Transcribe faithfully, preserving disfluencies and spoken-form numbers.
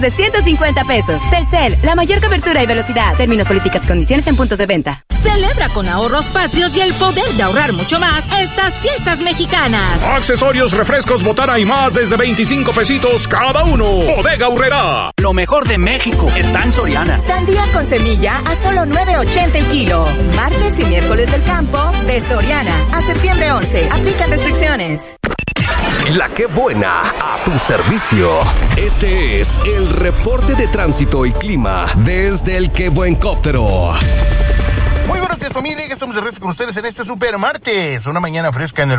de ciento cincuenta pesos. Telcel, la mayor cobertura y velocidad. Términos, políticas y condiciones en puntos de venta. Celebra con ahorros patrios y el poder de ahorrar mucho más estas fiestas mexicanas. Accesorios, refrescos, botana y más desde veinticinco pesitos cada uno. Bodega Aurrerá. Lo mejor de México está en Soriana. Sandía con semilla a solo nueve ochenta el kilo. Martes y miércoles del campo de Soriana. A septiembre once. Aplican restricciones. La que buena a tu servicio. Este es el reporte de tránsito y clima desde el Que Buencóptero. Muy buenos días, familia. Estamos de regreso con ustedes en este super martes. Una mañana fresca en el